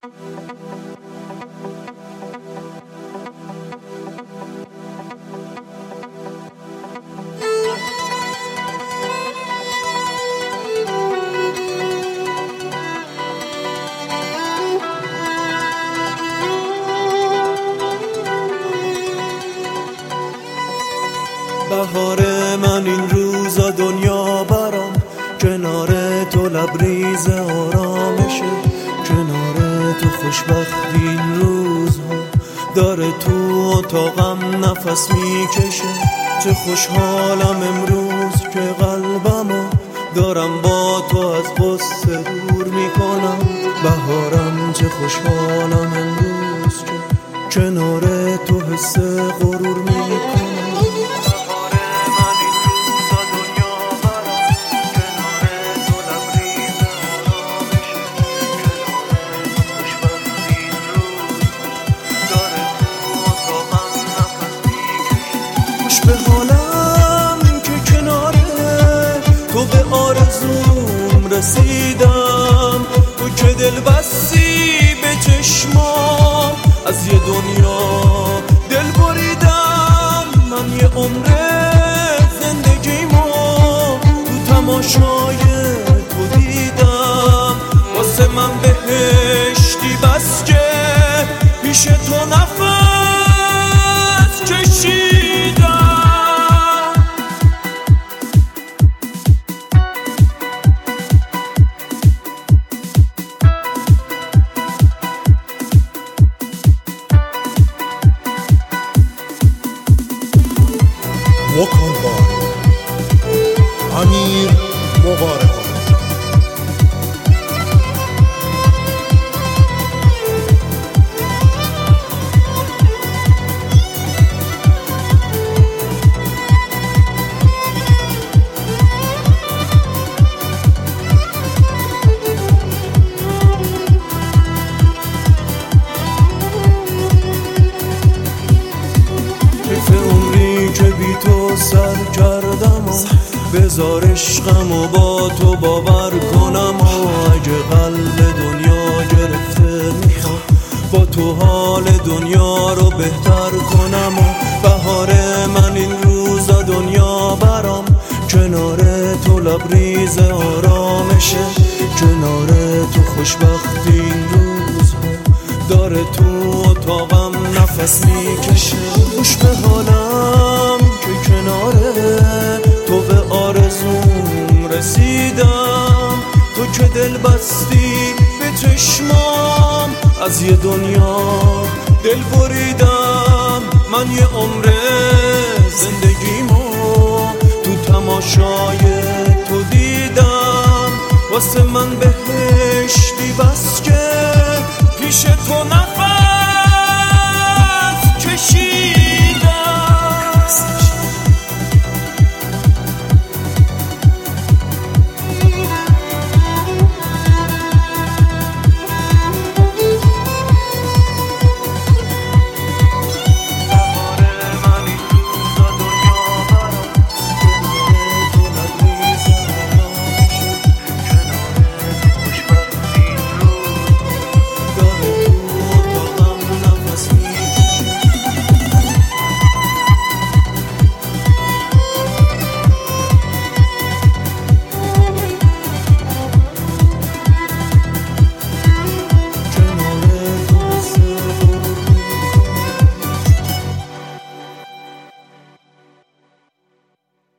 بهار من این روزا دنیا برام، کنار تو لبریز آرامشه، کنار تو خوشبختی این روزها داره تو اتاقم نفس میکشه. چه خوشحالم امروز که قلبمو دارم با تو از غصه دور میکنم. بهارم چه خوشحالم امروز که کنار تو حس غرور میکنم. به حالم که کنار تو به آرزوم رسیدم، تو که دل بستی به چشمام، از یه دنیا دل بریدم. من یه عمر زندگیمو تو تماشای تو دیدم، واسه من بهشتی بس که پیش تو نفس کشیدم. وکن باری امیر مبارک. که بی تو سر کردم و بذار عشقمو با تو باور کنم. و اگه قلب دنیا گرفته میخوام با تو حال دنیا رو بهتر کنم. و بهار من این روزا دنیا برام، کنار تو لبریز آرامشه، کنار تو خوشبختی این روزها داره تو اتاقم نفس میکشه. خوش به حالم که کنار تو به آرزوم رسیدم، تو که دل بستی به چشمام، از یه دنیا دل بریدم. من یه عمر زندگیمو تو تماشای تو دیدم، واسه من بهشتی بس که